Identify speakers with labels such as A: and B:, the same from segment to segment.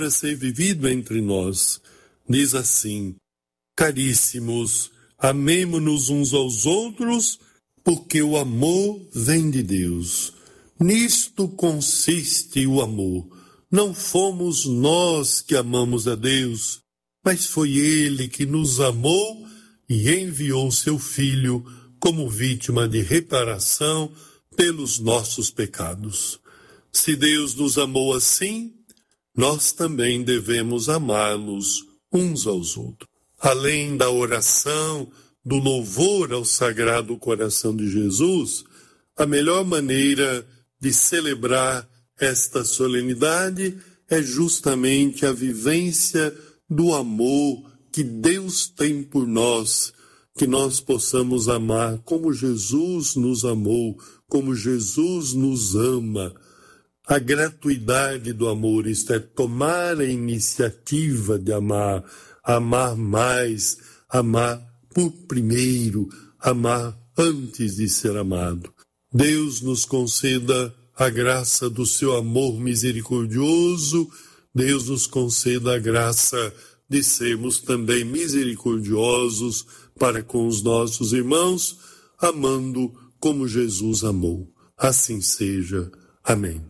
A: ser vivido entre nós. Diz assim: caríssimos, amemo-nos uns aos outros, porque o amor vem de Deus. Nisto consiste o amor. Não fomos nós que amamos a Deus, mas foi Ele que nos amou e enviou seu Filho como vítima de reparação pelos nossos pecados. Se Deus nos amou assim, nós também devemos amá-los uns aos outros. Além da oração, do louvor ao Sagrado Coração de Jesus, a melhor maneira de celebrar esta solenidade é justamente a vivência do amor que Deus tem por nós, que nós possamos amar como Jesus nos amou, como Jesus nos ama. A gratuidade do amor, isto é, tomar a iniciativa de amar, amar mais, amar por primeiro, amar antes de ser amado. Deus nos conceda a graça do seu amor misericordioso, Deus nos conceda a graça de sermos também misericordiosos para com os nossos irmãos, amando como Jesus amou. Assim seja. Amém.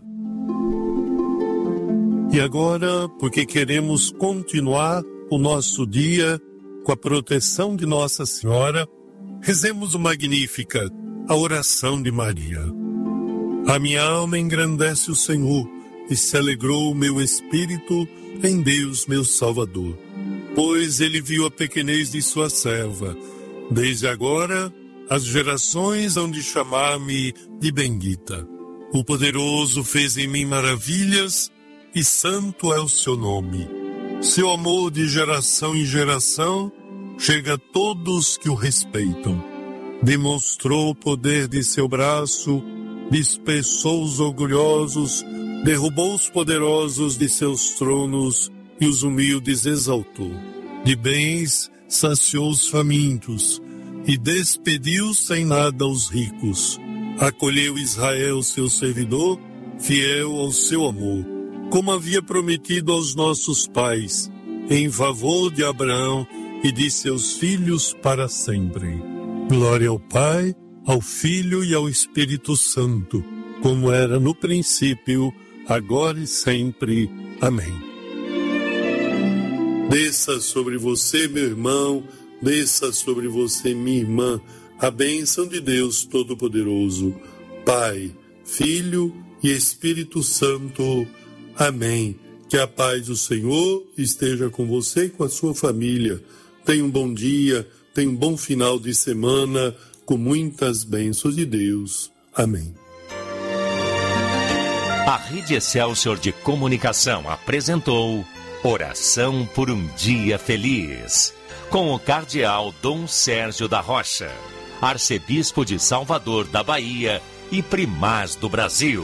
A: E agora, porque queremos continuar o nosso dia com a proteção de Nossa Senhora, rezemos o Magníficat, a oração de Maria. A minha alma engrandece o Senhor, e se alegrou o meu espírito em Deus, meu Salvador. Pois ele viu a pequenez de sua serva. Desde agora, as gerações hão de chamar-me de bendita. O Poderoso fez em mim maravilhas, e santo é o seu nome. Seu amor de geração em geração chega a todos que o respeitam. Demonstrou o poder de seu braço, dispersou os orgulhosos, derrubou os poderosos de seus tronos e os humildes exaltou. De bens saciou os famintos e despediu sem nada os ricos. Acolheu Israel, seu servidor, fiel ao seu amor, como havia prometido aos nossos pais, em favor de Abraão e de seus filhos para sempre. Glória ao Pai, ao Filho e ao Espírito Santo, como era no princípio, agora e sempre. Amém. Desça sobre você, meu irmão, desça sobre você, minha irmã, a bênção de Deus Todo-Poderoso, Pai, Filho e Espírito Santo. Amém. Que a paz do Senhor esteja com você e com a sua família. Tenha um bom dia, tenha um bom final de semana, com muitas bênçãos de Deus. Amém.
B: A Rede Excelsior de Comunicação apresentou Oração por um Dia Feliz, com o Cardeal Dom Sérgio da Rocha, Arcebispo de Salvador da Bahia e Primaz do Brasil.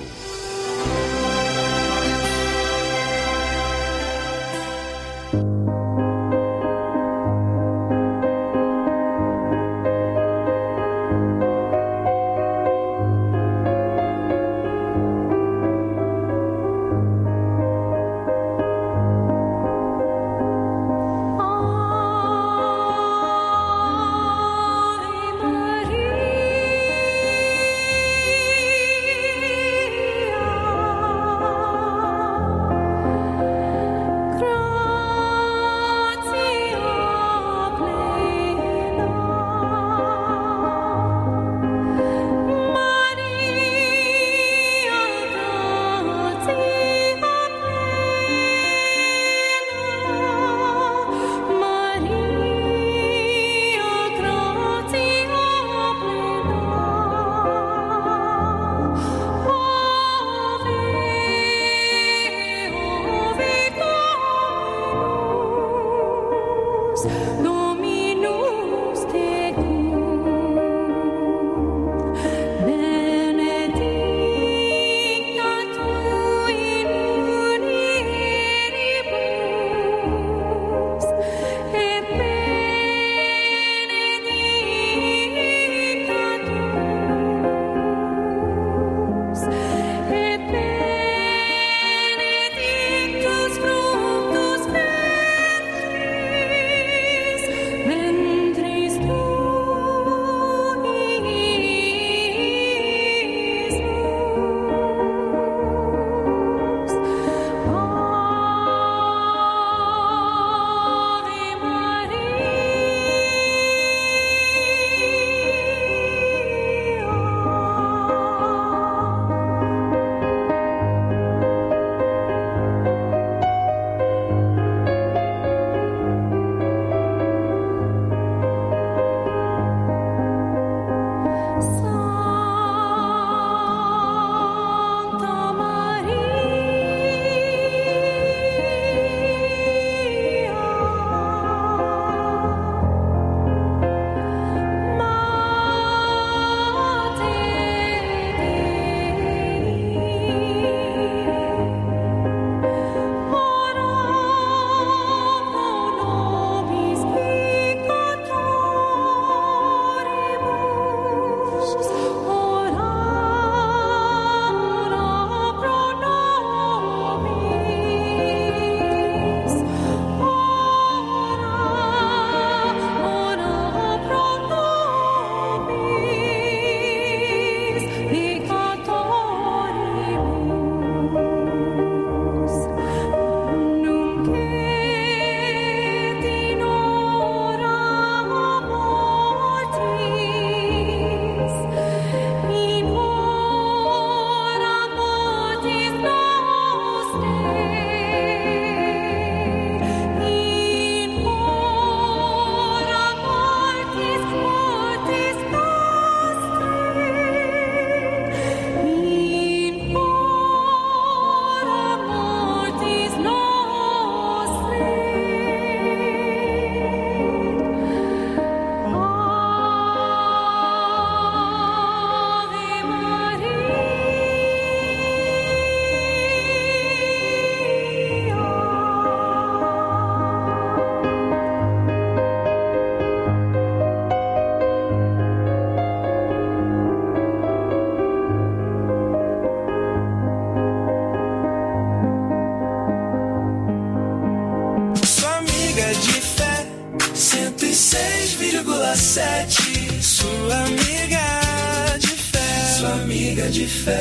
C: 106,7. Sua amiga de fé. Sua amiga de fé.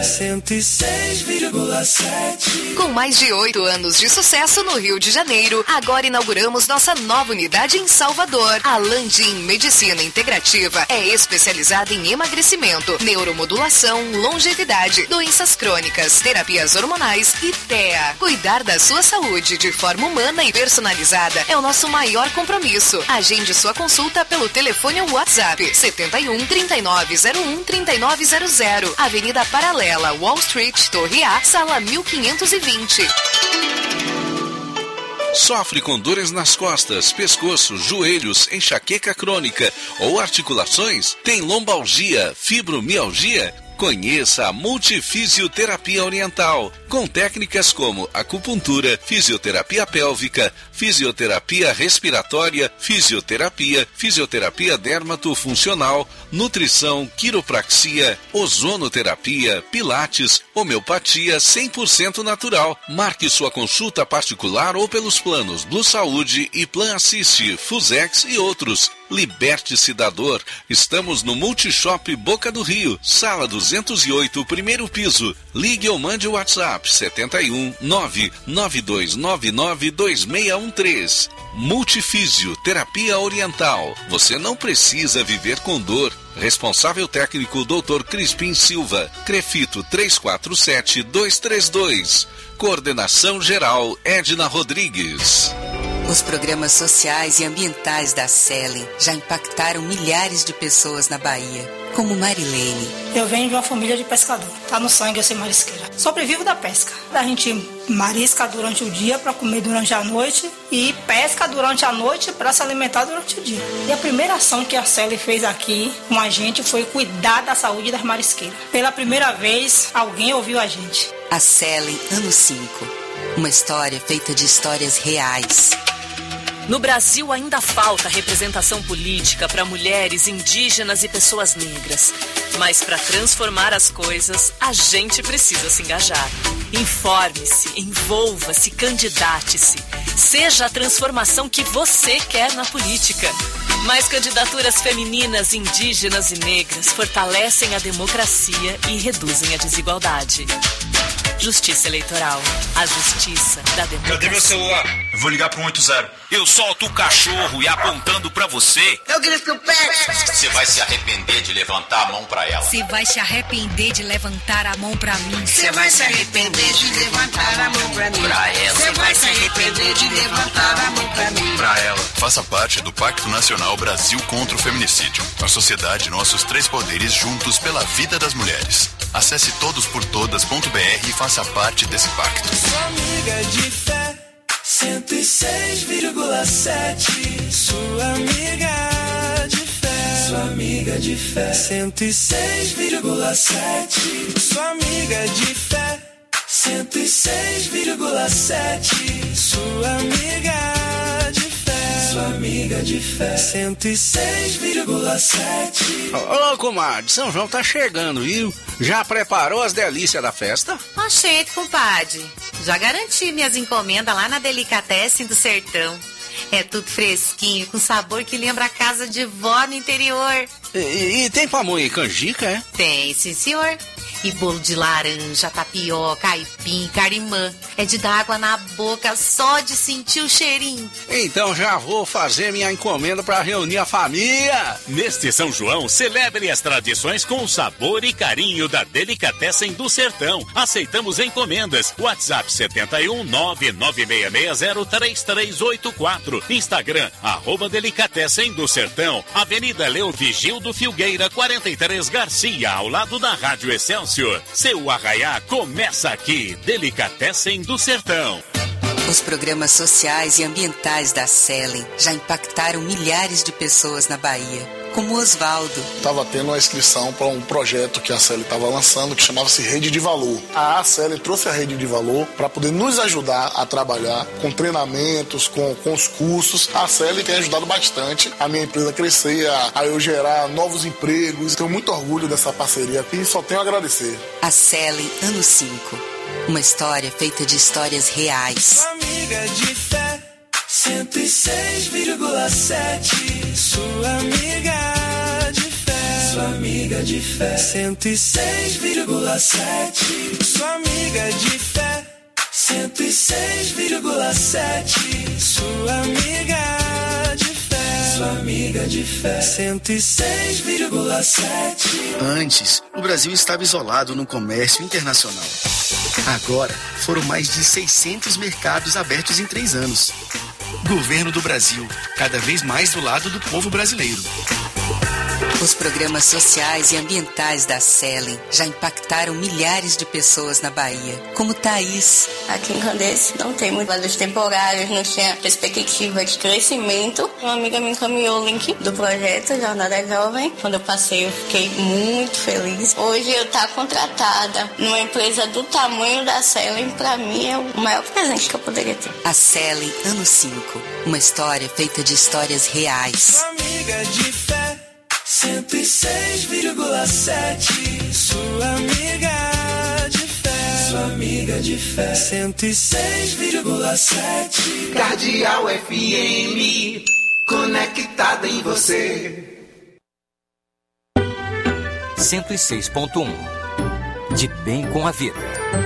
C: 106,7.
D: Com mais de 8 anos de sucesso no Rio de Janeiro, agora inauguramos nossa nova unidade em Salvador. A Landim Medicina Integrativa é especializada em emagrecimento, neuromodulação, longevidade, doenças crônicas, terapias hormonais e TEA. Cuidar da sua saúde de forma humana e personalizada é o nosso maior compromisso. Agende sua consulta pelo telefone ou WhatsApp 71 3901 3900, Avenida Paralela, Wall Street, Torre A, sala 1520.
E: Sofre com dores nas costas, pescoço, joelhos, enxaqueca crônica ou articulações? Tem lombalgia, fibromialgia? Conheça a Multifisioterapia Oriental, com técnicas como acupuntura, fisioterapia pélvica, fisioterapia respiratória, fisioterapia dermatofuncional, nutrição, quiropraxia, ozonoterapia, pilates, homeopatia 100% natural. Marque sua consulta particular ou pelos planos Blue Saúde e Plan Assist, Fusex e outros. Liberte-se da dor. Estamos no Multishop Boca do Rio, sala 208, primeiro piso. Ligue ou mande o WhatsApp 71 99299 2613. Multifísio Terapia Oriental. Você não precisa viver com dor. Responsável técnico Dr. Crispim Silva. Crefito 347232. Coordenação geral Edna Rodrigues.
F: Os programas sociais e ambientais da Selen já impactaram milhares de pessoas na Bahia, como Marilene.
G: Eu venho de uma família de pescador. Tá no sangue eu ser marisqueira. Sobrevivo da pesca. A gente marisca durante o dia para comer durante a noite e pesca durante a noite para se alimentar durante o dia. E a primeira ação que a Selen fez aqui com a gente foi cuidar da saúde das marisqueiras. Pela primeira vez, alguém ouviu a gente.
F: A Selen, ano 5. Uma história feita de histórias reais.
H: No Brasil ainda falta representação política para mulheres, indígenas e pessoas negras. Mas para transformar as coisas, a gente precisa se engajar. Informe-se, envolva-se, candidate-se. Seja a transformação que você quer na política. Mais candidaturas femininas, indígenas e negras fortalecem a democracia e reduzem a desigualdade. Justiça Eleitoral. A justiça da democracia.
I: Cadê meu celular? Eu vou ligar pro 180. Eu solto o cachorro e apontando pra você.
J: Eu grito o pé.
K: Você vai se arrepender de levantar a mão pra ela.
L: Você vai se arrepender de levantar a mão pra mim.
J: Você vai se arrepender de levantar a mão pra mim.
K: Pra ela.
J: Você vai se arrepender de levantar a mão pra mim.
I: Pra ela.
M: Faça parte do Pacto Nacional Brasil contra o Feminicídio. A sociedade, nossos 3 poderes juntos pela vida das mulheres. Acesse todosportodas.br e faça parte desse pacto.
C: Sua amiga de fé, 106,7. Sua amiga de fé. Sua amiga de fé, 106,7. Sua amiga de fé, 106,7. Sua amiga de fé. Sua amiga de fé, 106,7.
N: Ô, comadre, São João tá chegando, viu? Já preparou as delícias da festa?
O: Oxente, compadre. Já garanti minhas encomendas lá na Delicatessen do Sertão. É tudo fresquinho, com sabor que lembra a casa de vó no interior.
N: E tem pamonha e canjica, é?
O: Tem, sim, senhor. E bolo de laranja, tapioca, aipim, carimã. É de dar água na boca só de sentir o cheirinho.
N: Então já vou fazer minha encomenda para reunir a família.
B: Neste São João, celebre as tradições com o sabor e carinho da Delicatessen do Sertão. Aceitamos encomendas. WhatsApp 71 996603384. Instagram, @Delicatessen do Sertão. Avenida Leovigildo Filgueira, 43 Garcia, ao lado da Rádio Excelsior. Seu arraiá começa aqui. Delicatessen do Sertão.
F: Os programas sociais e ambientais da Selen já impactaram milhares de pessoas na Bahia, como Osvaldo.
P: Estava tendo uma inscrição para um projeto que a Selen estava lançando, que chamava-se Rede de Valor. A Selen trouxe a Rede de Valor para poder nos ajudar a trabalhar com treinamentos, com os cursos. A Selen tem ajudado bastante a minha empresa a crescer, a eu gerar novos empregos. Tenho muito orgulho dessa parceria aqui e só tenho a agradecer.
F: A Selen, ano 5. Uma história feita de histórias reais.
C: Sua amiga de fé, 106,7. 106,7. Sua amiga de fé. Sua amiga de fé. 106,7. Sua amiga de fé. 106,7. Sua amiga de fé. Sua amiga de fé. 106,7.
Q: Antes, o Brasil estava isolado no comércio internacional. Agora, foram mais de 600 mercados abertos em 3 anos. Governo do Brasil, cada vez mais do lado do povo brasileiro.
F: Os programas sociais e ambientais da Selen já impactaram milhares de pessoas na Bahia, como Thaís.
R: Aqui em Candeias não tem mudanças temporárias, não tinha perspectiva de crescimento. Uma amiga me encaminhou o link do projeto Jornada Jovem. Quando eu passei, eu fiquei muito feliz. Hoje eu estou contratada numa empresa do tamanho da Selen, para mim é o maior presente que eu poderia ter.
F: A Selen, ano 5. Uma história feita de histórias reais.
C: Sua amiga de fé. 106,7. Sua amiga de fé. Sua amiga de fé. 106,7.
J: Cardeal FM, conectada em você.
B: 106.1. De bem com a vida.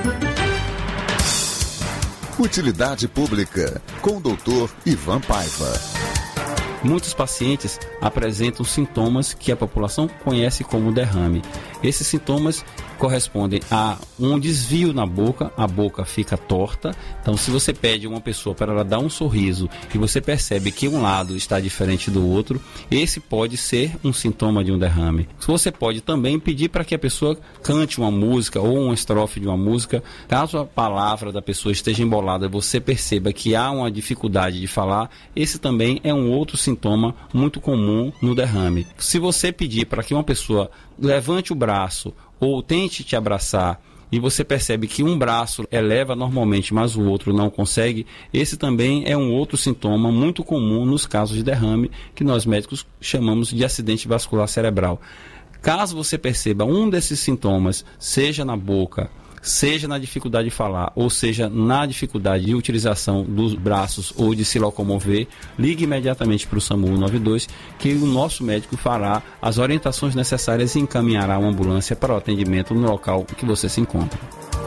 S: Utilidade Pública, com o Dr. Ivan Paiva.
T: Muitos pacientes apresentam sintomas que a população conhece como derrame. Esses sintomas correspondem a um desvio na boca, a boca fica torta. Então, se você pede a uma pessoa para ela dar um sorriso e você percebe que um lado está diferente do outro, esse pode ser um sintoma de um derrame. Você pode também pedir para que a pessoa cante uma música ou uma estrofe de uma música. Caso a palavra da pessoa esteja embolada, você perceba que há uma dificuldade de falar, esse também é um outro sintoma muito comum no derrame. Se você pedir para que uma pessoa levante o braço ou tente te abraçar e você percebe que um braço eleva normalmente, mas o outro não consegue, esse também é um outro sintoma muito comum nos casos de derrame, que nós médicos chamamos de acidente vascular cerebral. Caso você perceba um desses sintomas, seja na boca, seja na dificuldade de falar, ou seja na dificuldade de utilização dos braços ou de se locomover, ligue imediatamente para o SAMU 192, que o nosso médico fará as orientações necessárias e encaminhará uma ambulância para o atendimento no local que você se encontra.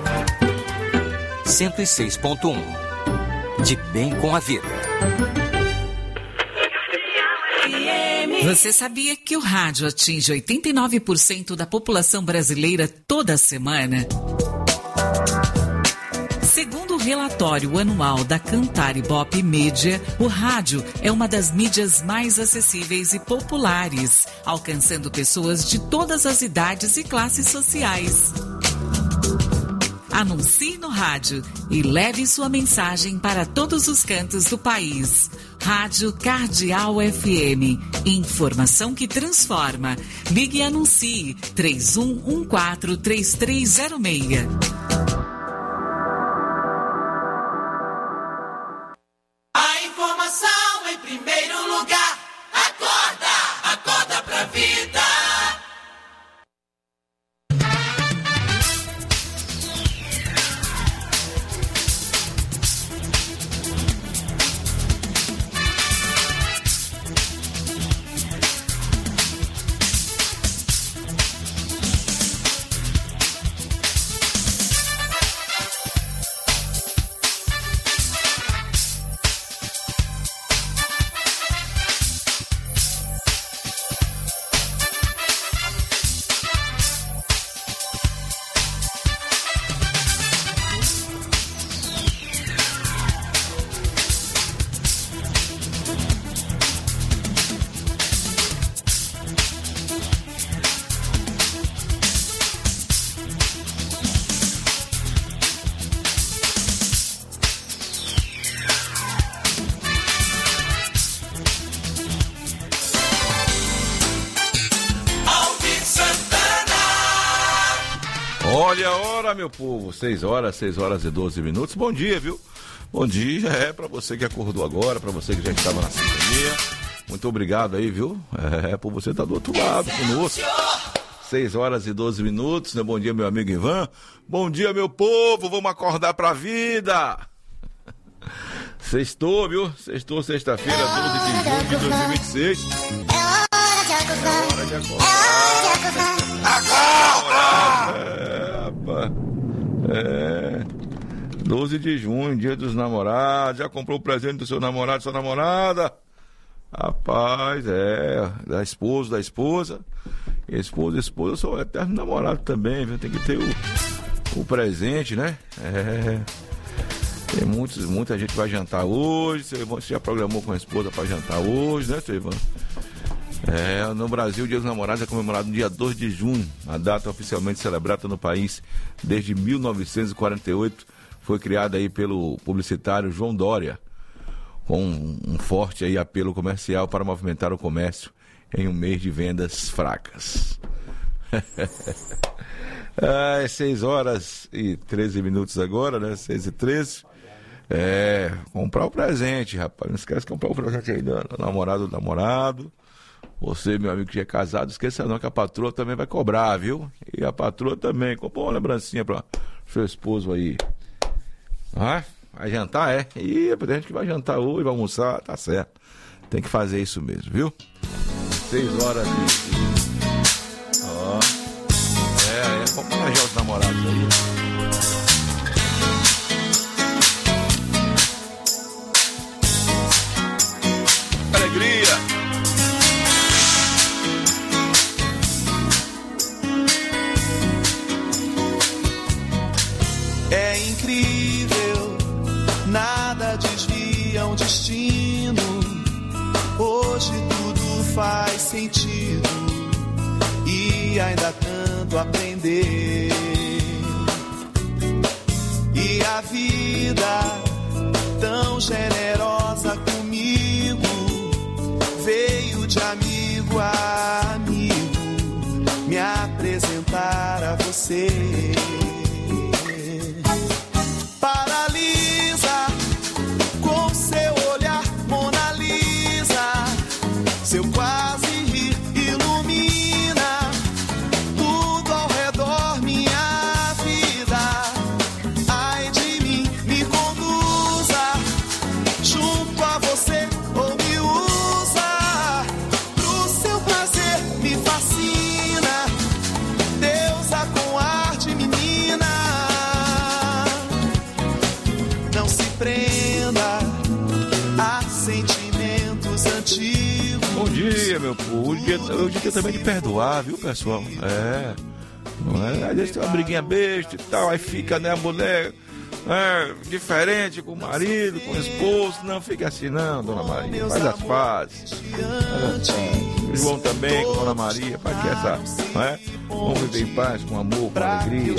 B: 106.1. De bem com a vida.
U: Você sabia que o rádio atinge 89% da população brasileira toda semana? Segundo o relatório anual da Cantar Ibope Mídia, o rádio é uma das mídias mais acessíveis e populares, alcançando pessoas de todas as idades e classes sociais. Anuncie no rádio e leve sua mensagem para todos os cantos do país. Rádio Cardeal FM. Informação que transforma. Ligue e anuncie 3114-3306.
C: A informação em primeiro lugar. Acorda, acorda pra vida.
V: Olha a hora, meu povo, 6 horas e 12 minutos. Bom dia, viu? Bom dia, para você que acordou agora, para você que já estava na sintonia. Muito obrigado aí, viu? Por você estar do outro lado conosco. 6 horas e 12 minutos, né? Bom dia, meu amigo Ivan. Bom dia, meu povo, vamos acordar pra vida. Sextou, viu? Sextou, sexta-feira, 12 de junho de 2026. É hora de acordar. Rapaz. 12 de junho, dia dos namorados. Já comprou o presente do seu namorado, sua namorada? Rapaz, da esposa. Esposa, eu sou o eterno namorado também, viu? Tem que ter o presente, né? Tem muita gente que vai jantar hoje. Seu Ivan, você já programou com a esposa para jantar hoje, né, seu Ivan? No Brasil, o Dia dos Namorados é comemorado no dia 2 de junho. A data oficialmente celebrada no país desde 1948. Foi criada aí pelo publicitário João Dória, com um forte aí apelo comercial para movimentar o comércio em um mês de vendas fracas. 6h13 agora, né? 6h13. Comprar o presente, rapaz. Não esquece de comprar o presente aí do namorado. Você, meu amigo que já é casado, esqueça não que a patroa também vai cobrar, viu? E a patroa também. Comprou uma lembrancinha para seu esposo aí. Vai jantar, E tem gente que vai jantar hoje, vai almoçar, tá certo. Tem que fazer isso mesmo, viu? 6h. Vamos homenagear os namorados aí. Alegria!
C: É incrível, nada desvia um destino. Hoje tudo faz sentido e ainda tanto aprender. E a vida tão generosa comigo veio de amigo a amigo me apresentar a você. Paralisa com seu olhar, Mona Lisa, seu quase rir ilumina tudo ao redor, minha vida. Ai de mim, me conduza junto a você ou me usa pro seu prazer, me fascina, deusa com arte, menina. Não se prenda a sentimentos antigos.
V: Bom dia, meu povo. Hoje é também de perdoar, viu, pessoal? Não é? Às vezes tem uma briguinha besta e tal, aí fica, né, a mulher diferente com o marido, com o esposo. Não fica assim, não, dona Maria. Faz as pazes. O João também com dona Maria. Faz que essa, não é? Vamos viver em paz, com amor, com alegria.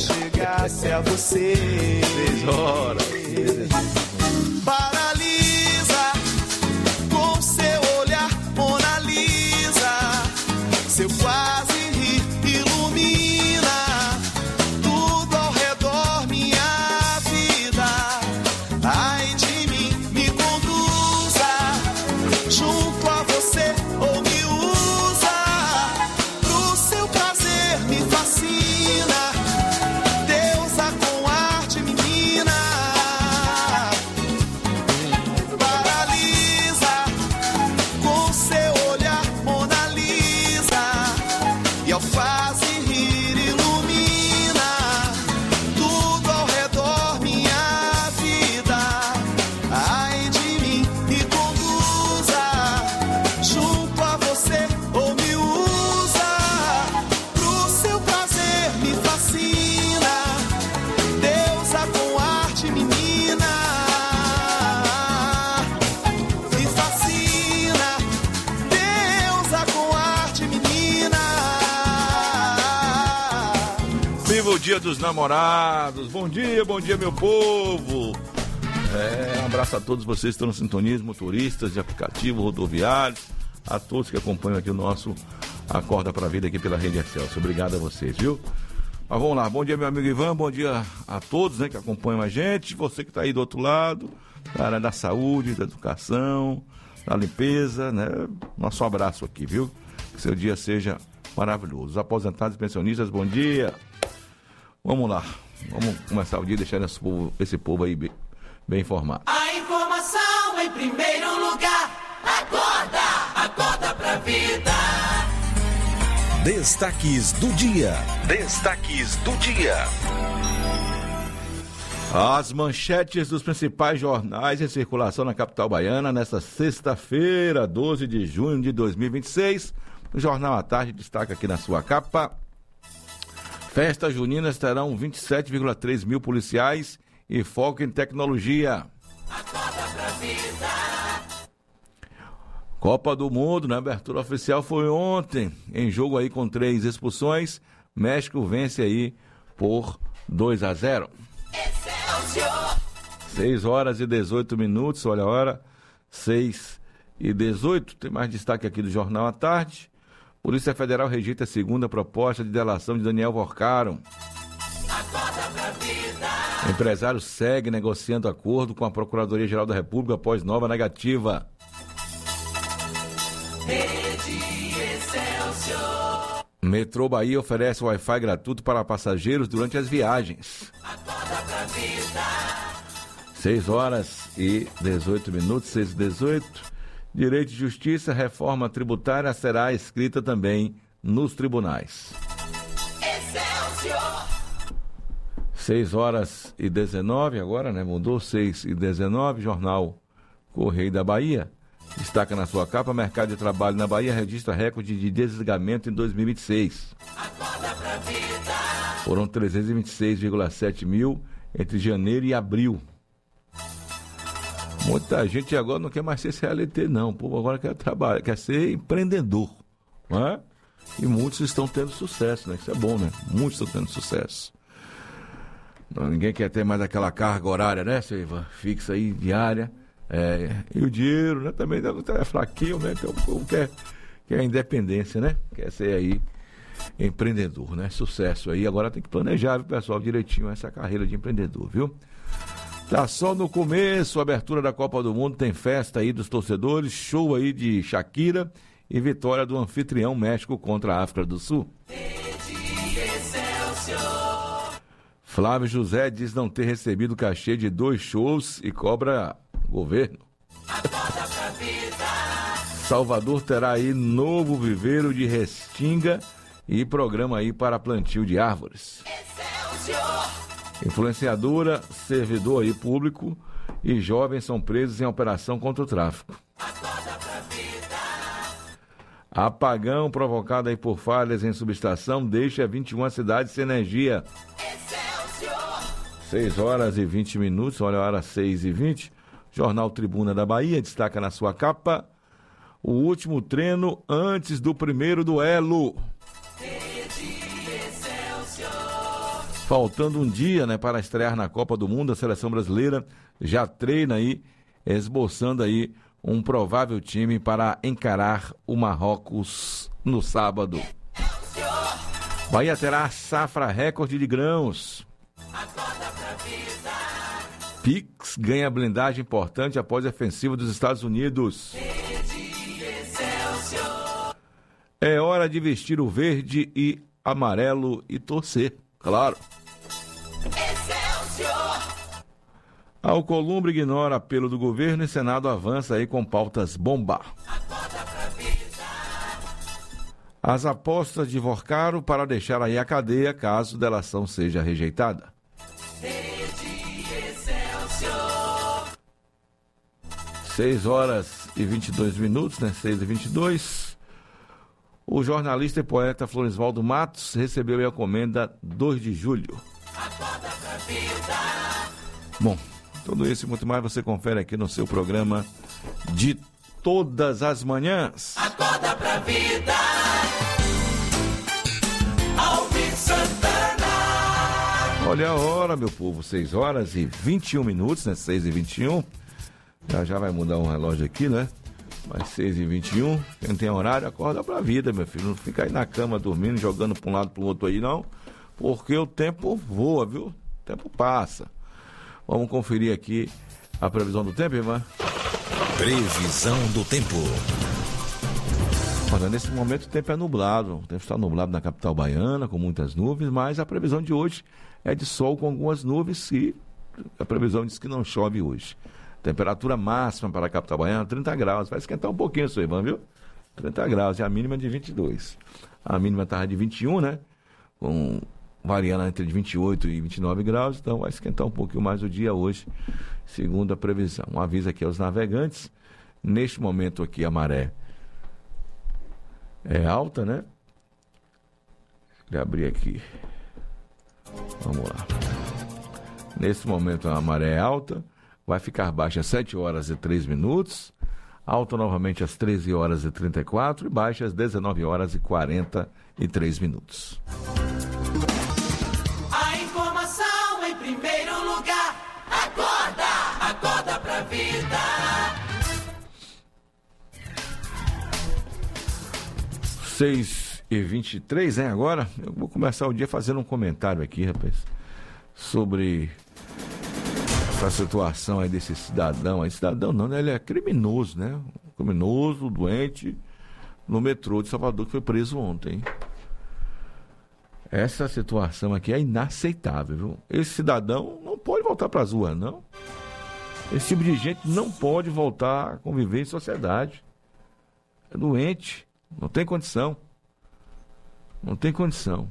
V: 6h.
C: Paralisa com seu olhar, Mona Lisa, seu quase rir ilumina tudo ao redor, minha vida. Ai de mim, me conduza junto a você ou me usa pro seu prazer, me fascina, deusa com arte, menina. Paralisa com seu olhar, Mona Lisa, e ao quase rir ilumina tudo ao redor, minha vida. Ai de mim, me conduza junto a você ou me usa pro seu prazer, me fascina, deusa com arte, menina. Me fascina, deusa com arte, menina.
V: Viva o Dia dos Namorados. Bom dia, meu povo. Um abraço a todos vocês que estão no sintonismo, motoristas de aplicativo, rodoviários, a todos que acompanham aqui o nosso Acorda pra Vida aqui pela Rede Excelsior. Obrigado a vocês, viu? Mas vamos lá. Bom dia, meu amigo Ivan. Bom dia a todos, né, que acompanham a gente. Você que está aí do outro lado, da área da saúde, da educação, da limpeza, né? Nosso abraço aqui, viu? Que seu dia seja maravilhoso. Os aposentados e pensionistas, bom dia. Vamos lá. Vamos começar o dia deixando esse povo aí bem informado.
C: A informação Moção em primeiro lugar. Acorda, acorda pra vida.
B: Destaques do dia. Destaques do dia.
V: As manchetes dos principais jornais em circulação na capital baiana nesta sexta-feira, 12 de junho de 2026. O Jornal à Tarde destaca aqui na sua capa: festas juninas terão 27,3 mil policiais e foco em tecnologia. Copa do Mundo, na abertura oficial foi ontem, em jogo aí com 3 expulsões. México vence aí por 2-0. 6 horas e 18 minutos, olha a hora, 6 e 18. Tem mais destaque aqui do Jornal à Tarde. Polícia Federal rejeita a segunda proposta de delação de Daniel Vorcaro. Empresário segue negociando acordo com a Procuradoria-Geral da República após nova negativa. Metrô Bahia oferece Wi-Fi gratuito para passageiros durante as viagens. 6 horas e 18 minutos, 6 e 18. Direito e Justiça, reforma tributária será escrita também nos tribunais. 6 horas e 19 agora, né? Mudou, 6 e 19. Jornal Correio da Bahia destaca na sua capa: mercado de trabalho na Bahia registra recorde de desligamento em 2026. Foram 326,7 mil entre janeiro e abril. Muita gente agora não quer mais ser CLT, não. O povo agora quer trabalhar, quer ser empreendedor, não é? E muitos estão tendo sucesso, né? Isso é bom, né? Muitos estão tendo sucesso. Não, ninguém quer ter mais aquela carga horária, né, seu Ivan? Fixa aí, diária. E o dinheiro, né? Também é fraquinho, né? Então o povo quer a independência, né? Quer ser aí empreendedor, né? Sucesso aí. Agora tem que planejar, viu, pessoal, direitinho essa carreira de empreendedor, viu? Tá só no começo, a abertura da Copa do Mundo, tem festa aí dos torcedores, show aí de Shakira e vitória do anfitrião México contra a África do Sul. Flávio José diz não ter recebido cachê de 2 shows e cobra governo. Salvador terá aí novo viveiro de restinga e programa aí para plantio de árvores. Influenciadora, servidor aí público e jovens são presos em operação contra o tráfico. Apagão provocado aí por falhas em subestação deixa 21 cidades sem energia. 6 horas e 20 minutos, olha a hora, 6 e 20. Jornal Tribuna da Bahia destaca na sua capa: o último treino antes do primeiro duelo. Faltando um dia, né, para estrear na Copa do Mundo, a seleção brasileira já treina aí, esboçando aí um provável time para encarar o Marrocos no sábado. Bahia terá safra recorde de grãos. Pix ganha blindagem importante após a ofensiva dos Estados Unidos. É hora de vestir o verde e amarelo e torcer, claro. Alcolumbre ignora apelo do governo e Senado avança aí com pautas bomba. As apostas de Vorcaro para deixar aí a cadeia caso delação seja rejeitada. 6 horas e 22 minutos, né? 6 e 22. O jornalista e poeta Floresvaldo Matos recebeu a encomenda 2 de julho. Bom, tudo isso e muito mais você confere aqui no seu programa de todas as manhãs.
C: Acorda pra vida. Alvin Santana.
V: Olha a hora, meu povo, 6 horas e 21 minutos, né? 6 e 21. Já vai mudar um relógio aqui, né? Mas 6 e 21. Quem tem horário, acorda pra vida, meu filho. Não fica aí na cama dormindo, jogando pra um lado pro outro aí, não. Porque o tempo voa, viu? O tempo passa. Vamos conferir aqui a previsão do tempo, irmã?
B: Previsão do tempo.
V: Olha, nesse momento o tempo é nublado. O tempo está nublado na capital baiana, com muitas nuvens, mas a previsão de hoje é de sol com algumas nuvens e a previsão diz que não chove hoje. Temperatura máxima para a capital baiana, 30 graus. Vai esquentar um pouquinho, seu Ivan, viu? 30 graus, e a mínima de 22. A mínima estava de 21, né? Variando entre 28 e 29 graus, então vai esquentar um pouquinho mais o dia hoje, segundo a previsão. Um aviso aqui aos navegantes, neste momento aqui a maré é alta, né? Deixa eu abrir aqui. Vamos lá. Nesse momento a maré é alta, vai ficar baixa às 7 horas e 3 minutos, alta novamente às 13 horas e 34 e baixa às 19 horas e 43 minutos.
C: A informação em primeiro lugar. Acorda pra vida.
V: 6h23, hein, agora? Eu vou começar o dia fazendo um comentário aqui, rapaz, sobre essa situação aí desse cidadão. Aí, cidadão não, né? Ele é criminoso, né? Criminoso, doente, no metrô de Salvador, que foi preso ontem. Essa situação aqui é inaceitável, viu? Esse cidadão não pode voltar para as ruas, não. Esse tipo de gente não pode voltar a conviver em sociedade. É doente, não tem condição. Não tem condição.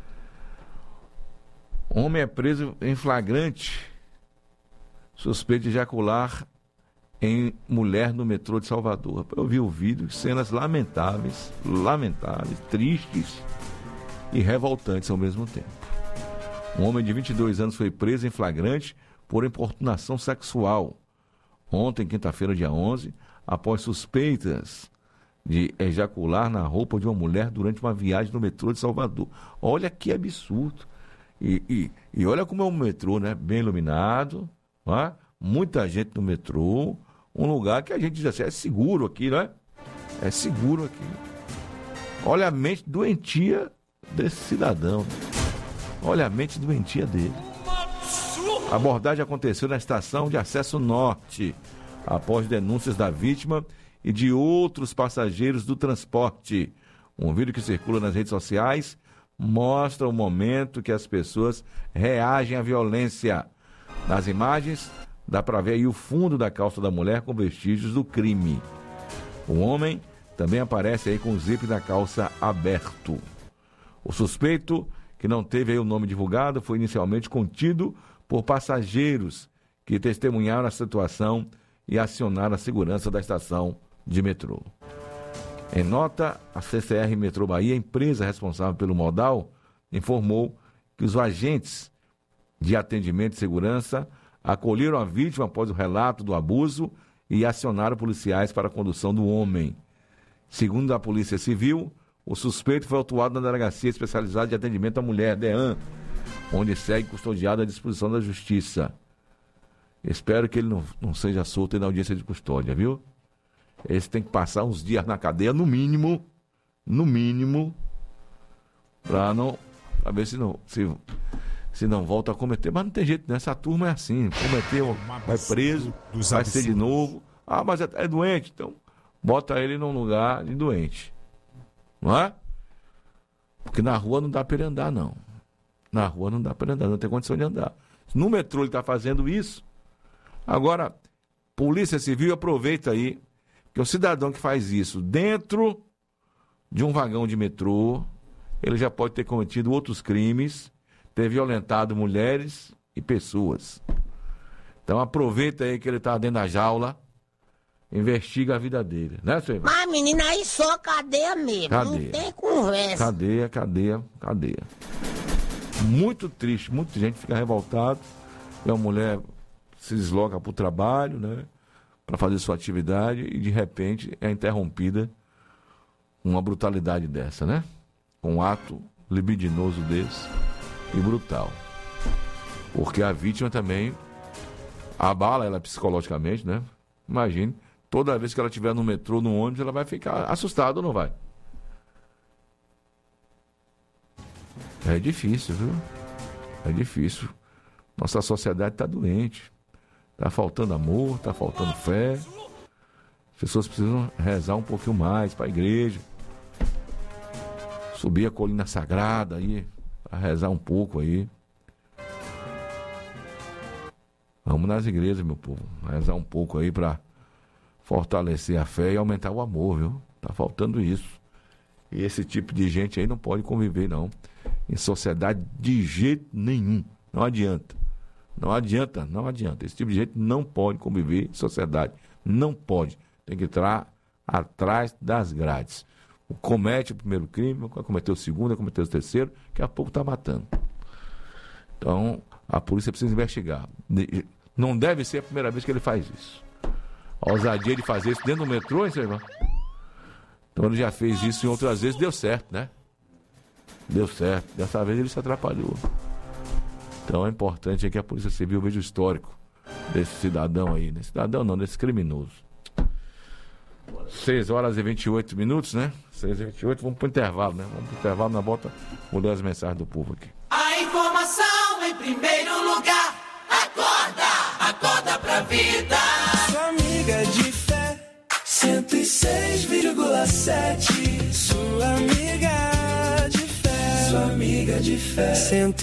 V: Homem é preso em flagrante, suspeito de ejacular em mulher no metrô de Salvador. Eu vi o vídeo, cenas lamentáveis, tristes e revoltantes ao mesmo tempo. Um homem de 22 anos foi preso em flagrante por importunação sexual ontem, quinta-feira, dia 11, após suspeitas de ejacular na roupa de uma mulher durante uma viagem no metrô de Salvador. Olha que absurdo. E olha como é um metrô, né? Bem iluminado, né? Muita gente no metrô, um lugar que a gente diz assim, é seguro aqui, né? É seguro aqui. Olha a mente doentia desse cidadão. Olha a mente doentia dele. A abordagem aconteceu na estação de acesso norte, após denúncias da vítima e de outros passageiros do transporte. Um vídeo que circula nas redes sociais mostra o momento que as pessoas reagem à violência. Nas imagens, dá para ver aí o fundo da calça da mulher com vestígios do crime. O homem também aparece aí com o zíper da calça aberto. O suspeito, que não teve aí o nome divulgado, foi inicialmente contido por passageiros que testemunharam a situação e acionaram a segurança da estação de metrô. Em nota, a CCR Metrô Bahia, empresa responsável pelo modal, informou que os agentes de atendimento e segurança acolheram a vítima após o relato do abuso e acionaram policiais para a condução do homem. Segundo a Polícia Civil, o suspeito foi autuado na Delegacia Especializada de Atendimento à Mulher, DEAN, onde segue custodiado à disposição da Justiça. Espero que ele não seja solto na audiência de custódia, viu? Esse tem que passar uns dias na cadeia, no mínimo, para ver se não volta a cometer. Mas não tem jeito, nessa turma é assim, cometeu, vai preso, vai ser de novo. Ah, mas é doente, então bota ele num lugar de doente. Não é? Porque na rua não dá para ele andar, não. Na rua não dá para ele andar, não tem condição de andar. No metrô ele está fazendo isso. Agora, Polícia Civil aproveita aí que o cidadão que faz isso dentro de um vagão de metrô, ele já pode ter cometido outros crimes, ter violentado mulheres e pessoas. Então aproveita aí que ele está dentro da jaula, investiga a vida dele, né, senhor?
A: Mas, menina, aí só cadeia mesmo,
V: Cadeia.
A: Não tem conversa.
V: Cadeia. Muito triste, muita gente fica revoltada, e a mulher se desloca para o trabalho, né, para fazer sua atividade, e de repente é interrompida uma brutalidade dessa, né? Um ato libidinoso desse e brutal. Porque a vítima também abala ela psicologicamente, né? Imagine, toda vez que ela estiver no metrô, no ônibus, ela vai ficar assustada ou não vai? É difícil, viu? É difícil. Nossa sociedade está doente. Está faltando amor, está faltando fé. As pessoas precisam rezar um pouquinho mais para a igreja. Subir a colina sagrada aí, para rezar um pouco aí. Vamos nas igrejas, meu povo, rezar um pouco aí para fortalecer a fé e aumentar o amor, viu? Tá faltando isso. E esse tipo de gente aí não pode conviver, não. Em sociedade de jeito nenhum. Não adianta. Não adianta. Esse tipo de gente não pode conviver em sociedade. Não pode. Tem que entrar atrás das grades. Comete o primeiro crime, vai cometer o segundo, vai cometer o terceiro, daqui a pouco está matando. Então, a polícia precisa investigar. Não deve ser a primeira vez que ele faz isso. A ousadia de fazer isso dentro do metrô, hein, seu irmão? Então ele já fez isso em outras vezes, deu certo, né? Deu certo. Dessa vez ele se atrapalhou. Então é importante que a Polícia Civil veja o histórico desse cidadão aí. Desse cidadão não, desse criminoso. 6h28, né? 6h28, vamos pro intervalo, né? Vamos pro intervalo, na volta, vou ler as mensagens do povo aqui.
C: A informação em primeiro lugar. Acorda pra vida. Sua amiga de fé, 106,7. Sua amiga de fé, sua amiga de fé,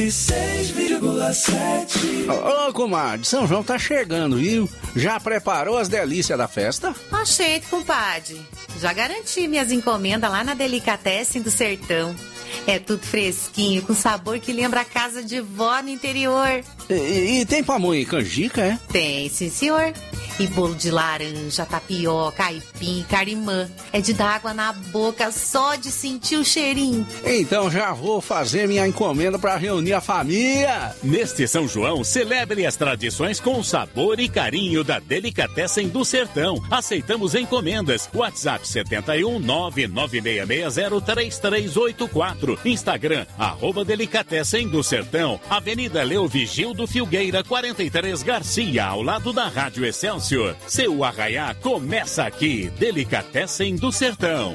C: 106,7.
N: Ô, comadre, São João tá chegando, viu? Já preparou as delícias da festa?
O: Oxente, compadre. Já garanti minhas encomendas lá na Delicatessen do Sertão. É tudo fresquinho, com sabor que lembra a casa de vó no interior.
N: E tem pamonha e canjica, é?
O: Tem, sim, senhor. E bolo de laranja, tapioca, aipim, carimã. É de dar água na boca só de sentir o cheirinho.
N: Então já vou fazer minha encomenda para reunir a família.
D: Neste São João, celebre as tradições com o sabor e carinho da Delicatessen do Sertão. Aceitamos encomendas. WhatsApp 71996603384. Instagram, @Delicatessen do Sertão. Avenida Leovigildo Filgueira, 43 Garcia, ao lado da Rádio Excelsior. Seu arraiá começa aqui. Delicatessen do Sertão.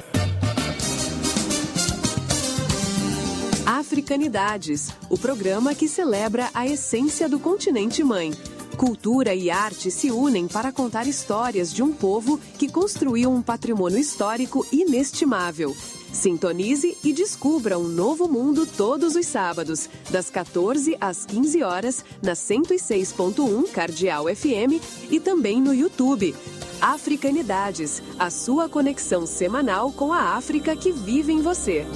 E: Africanidades, o programa que celebra a essência do continente mãe. Cultura e arte se unem para contar histórias de um povo que construiu um patrimônio histórico inestimável. Sintonize e descubra um novo mundo todos os sábados, das 14 às 15 horas, na 106.1 Cardeal FM e também no YouTube. Africanidades, a sua conexão semanal com a África que vive em você.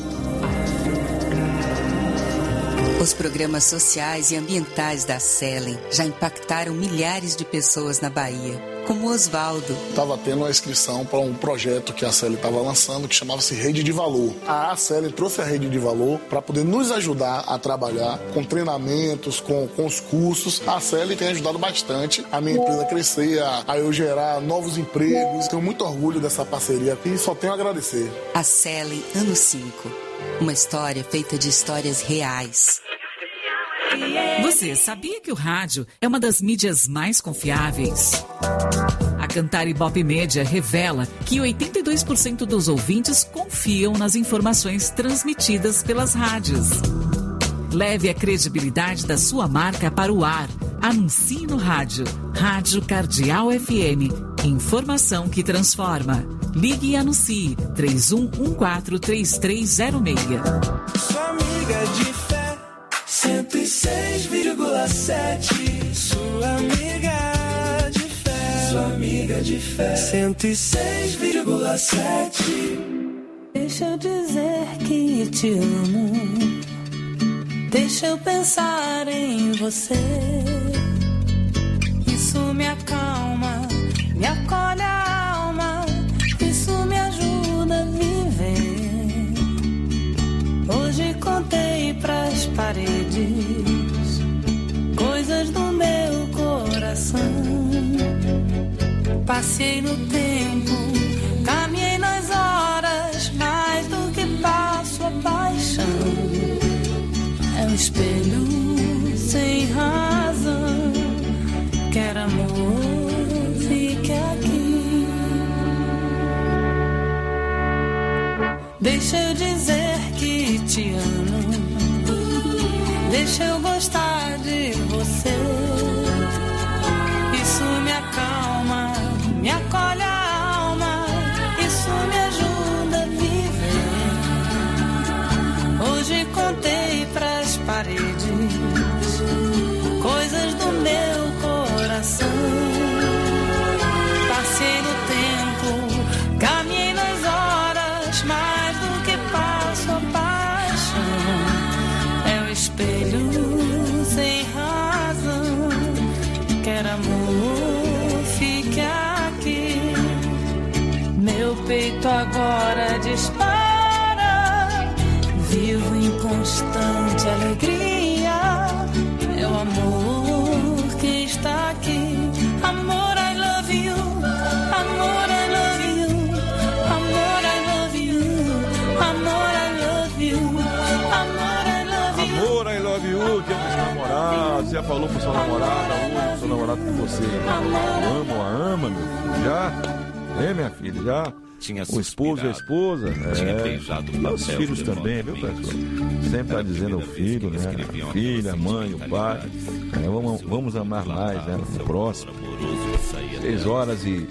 F: Os programas sociais e ambientais da Selen já impactaram milhares de pessoas na Bahia, como Osvaldo.
P: Estava tendo uma inscrição para um projeto que a Selen estava lançando, que chamava-se Rede de Valor. A Selen trouxe a Rede de Valor para poder nos ajudar a trabalhar com treinamentos, com os cursos. A Selen tem ajudado bastante a minha empresa a crescer, a eu gerar novos empregos. Tenho muito orgulho dessa parceria e só tenho a agradecer.
F: A Selen, ano 5. Uma história feita de histórias reais.
U: Você sabia que o rádio é uma das mídias mais confiáveis? A Cantar Ibope Média revela que 82% dos ouvintes confiam nas informações transmitidas pelas rádios. Leve a credibilidade da sua marca para o ar. Anuncie no rádio. Rádio Cardeal FM. Informação que transforma. Ligue e anuncie. 31143306.
C: Sua amiga de fé, 106,7. Sua amiga de fé, sua amiga de fé, 106,7.
W: Deixa eu dizer que te amo. Deixa eu pensar em você. Isso me acalma, me acolhe a alma. Isso me ajuda a viver. Hoje contei pras paredes coisas do meu coração. Passei no tempo, caminhei nas horas, mais do que passo a paixão. É um espelho sem razão. Quer amor, fique aqui. Deixa eu dizer que te amo. Deixa eu gostar de você. Isso me acalma, me acolhe a alma. Isso me ajuda a viver. Hoje contei pras paredes coisas do meu coração. meu peito agora dispara. Vivo em constante alegria. Meu amor que está aqui. Amor, I love you. Amor, I love you. Amor, I love you. Amor, I love you. Amor, I love you.
V: Amor, I love you. Dia dos namorados. Já falou pro seu namorado hoje, pro seu namorado com você. Eu amo, a ama, meu filho. Já? Minha filha, já?
B: Tinha
V: o esposo e a esposa.
B: Tinha beijado o
V: os filhos também, viu, pessoal? Sempre tá dizendo ao filho, né? A filha, a mãe, o pai. Vamos amar mais, né? O próximo. 6 horas e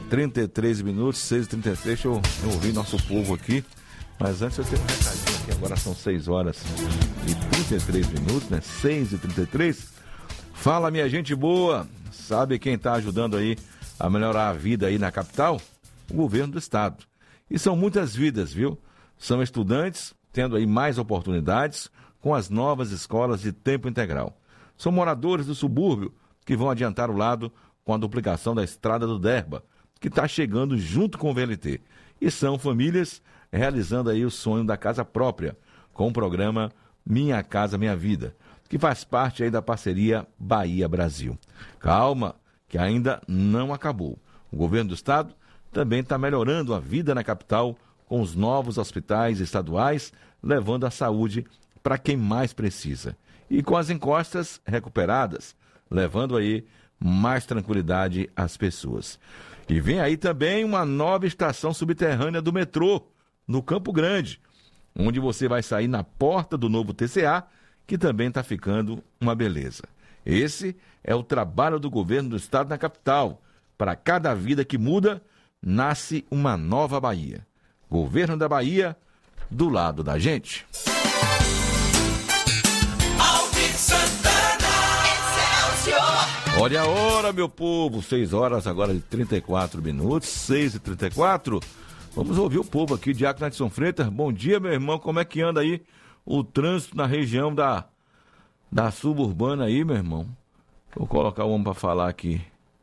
V: 33 minutos, 6h33. Deixa eu ouvir nosso povo aqui. Mas antes eu tenho um recadinho aqui. Agora são 6 horas e 33 minutos, né? 6h33. Fala, minha gente boa. Sabe quem tá ajudando aí a melhorar a vida aí na capital? O governo do estado. E são muitas vidas, viu? São estudantes tendo aí mais oportunidades com as novas escolas de tempo integral. São moradores do subúrbio que vão adiantar o lado com a duplicação da estrada do Derba, que está chegando junto com o VLT. E são famílias realizando aí o sonho da casa própria, com o programa Minha Casa Minha Vida, que faz parte aí da parceria Bahia-Brasil. Calma, que ainda não acabou. O governo do estado também está melhorando a vida na capital com os novos hospitais estaduais, levando a saúde para quem mais precisa. E com as encostas recuperadas, levando aí mais tranquilidade às pessoas. E vem aí também uma nova estação subterrânea do metrô, no Campo Grande, onde você vai sair na porta do novo TCA, que também está ficando uma beleza. Esse é o trabalho do governo do estado na capital. Para cada vida que muda, nasce uma nova Bahia. Governo da Bahia, do lado da gente. Olha a hora, meu povo. 6 horas agora de 34 minutos. 6h34. Vamos ouvir o povo aqui. Diácono Edson Freitas. Bom dia, meu irmão. Como é que anda aí o trânsito na região da suburbana aí, meu irmão? Vou colocar o homem para falar aqui.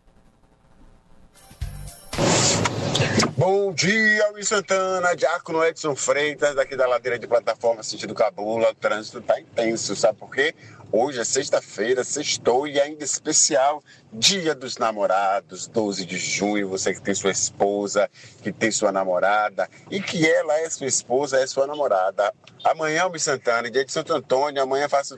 G: Bom dia, Luiz Santana, Diácono Edson Freitas, daqui da ladeira de plataforma, sentido Cabula. O trânsito tá intenso, sabe por quê? Hoje é sexta-feira, sextou e ainda especial, Dia dos Namorados, 12 de junho. Você que tem sua esposa, que tem sua namorada e que ela é sua esposa, é sua namorada. Amanhã, Luiz Santana, dia de Santo Antônio, amanhã faço